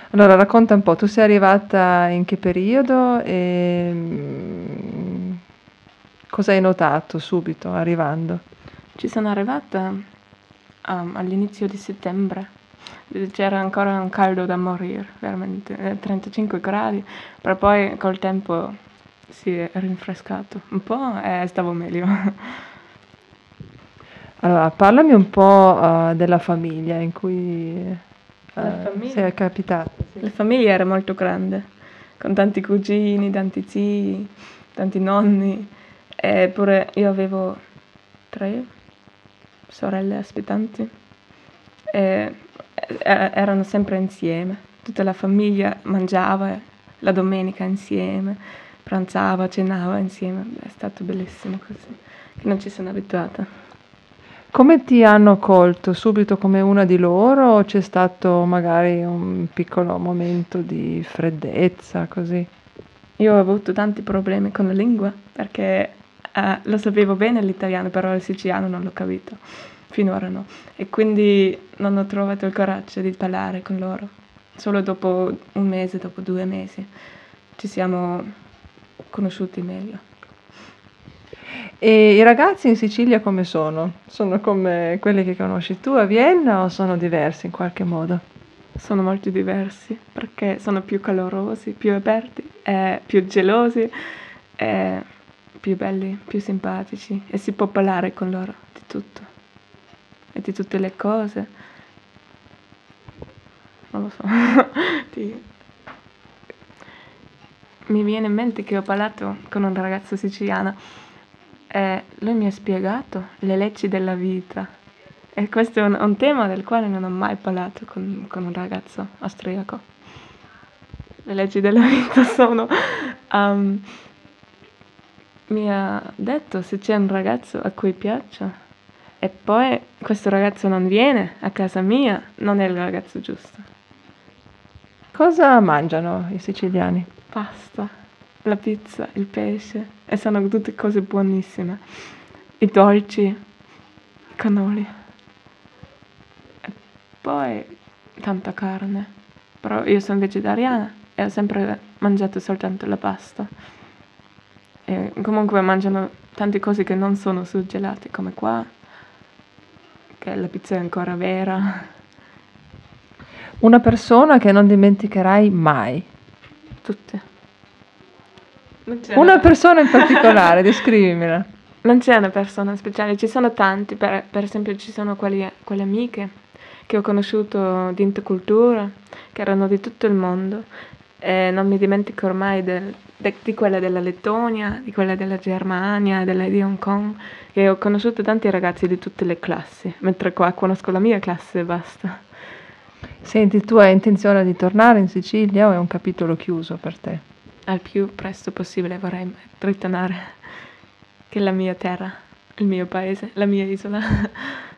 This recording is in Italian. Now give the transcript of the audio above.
Allora racconta un po', tu sei arrivata in che periodo e cosa hai notato subito arrivando? Ci sono arrivata all'inizio di settembre. C'era ancora un caldo da morire, veramente, 35 gradi, però poi col tempo si è rinfrescato un po' e stavo meglio. Allora, parlami un po', della famiglia in cui, La sei famiglia. capitata, sì. La famiglia era molto grande, con tanti cugini, tanti zii, tanti nonni, eppure io avevo 3 sorelle aspettanti e erano sempre insieme. Tutta la famiglia mangiava la domenica insieme, pranzava, cenava insieme. È stato bellissimo così, che non ci sono abituata. Come ti hanno accolto? Subito come una di loro o c'è stato magari un piccolo momento di freddezza, così? Io ho avuto tanti problemi con la lingua perché lo sapevo bene l'italiano, però il siciliano non l'ho capito, finora no. E quindi non ho trovato il coraggio di parlare con loro. Solo dopo 1 mese, dopo 2 mesi, ci siamo conosciuti meglio. E i ragazzi in Sicilia come sono? Sono come quelli che conosci tu a Vienna o sono diversi in qualche modo? Sono molto diversi perché sono più calorosi, più aperti, più gelosi, e più belli, più simpatici e si può parlare con loro di tutto e di tutte le cose. Non lo so. Ti- Mi viene in mente che ho parlato con un ragazzo siciliano e lui mi ha spiegato le leggi della vita. E questo è un tema del quale non ho mai parlato con un ragazzo austriaco. Le leggi della vita sono... um, mi ha detto se c'è un ragazzo a cui piaccio e poi questo ragazzo non viene a casa mia, non è il ragazzo giusto. Cosa mangiano i siciliani? Pasta, la pizza, il pesce e sono tutte cose buonissime. I dolci, i cannoli e poi tanta carne. Però io sono vegetariana e ho sempre mangiato soltanto la pasta. E comunque mangiano tante cose che non sono surgelate come qua, che la pizza è ancora vera. Una persona che non dimenticherai mai. Tutte. Non c'è Una persona in particolare, descrivimela. Non c'è una persona speciale, ci sono tanti, per esempio ci sono quelle amiche che ho conosciuto di intercultura, che erano di tutto il mondo e non mi dimentico ormai di quella della Lettonia, di quella della Germania, di Hong Kong, e ho conosciuto tanti ragazzi di tutte le classi, mentre qua conosco la mia classe e basta. Senti, tu hai intenzione di tornare in Sicilia o è un capitolo chiuso per te? Al più presto possibile vorrei ritornare, che è la mia terra, il mio paese, la mia isola.